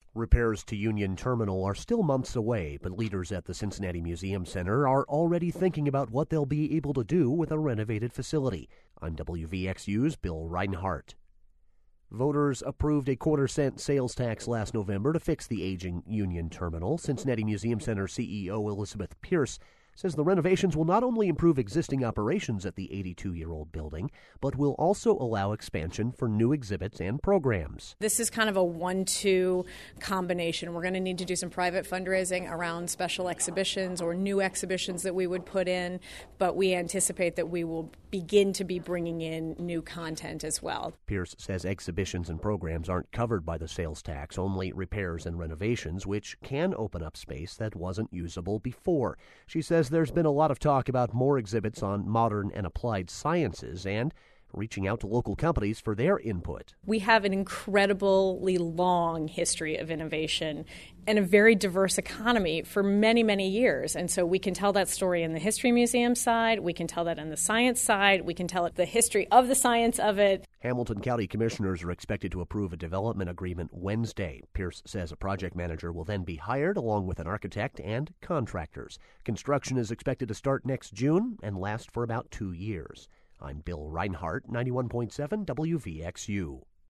Repairs to Union Terminal are still months away, but leaders at the Cincinnati Museum Center are already thinking about what they'll be able to do with a renovated facility. I'm WVXU's Bill Reinhart. Voters approved a quarter-cent sales tax last November to fix the aging Union Terminal. Cincinnati Museum Center CEO Elizabeth Pierce says the renovations will not only improve existing operations at the 82-year-old building, but will also allow expansion for new exhibits and programs. This is kind of a 1-2 combination. We're going to need to do some private fundraising around special exhibitions or new exhibitions that we would put in, but we anticipate that we will begin to be bringing in new content as well. Pierce says exhibitions and programs aren't covered by the sales tax, only repairs and renovations, which can open up space that wasn't usable before. She says there's been a lot of talk about more exhibits on modern and applied sciences and reaching out to local companies for their input. We have an incredibly long history of innovation and a very diverse economy for many, many years. And so we can tell that story in the History Museum side, we can tell that on the science side, we can tell it the history of the science of it. Hamilton County commissioners are expected to approve a development agreement Wednesday. Pierce says a project manager will then be hired along with an architect and contractors. Construction is expected to start next June and last for about 2 years. I'm Bill Reinhart, 91.7 WVXU.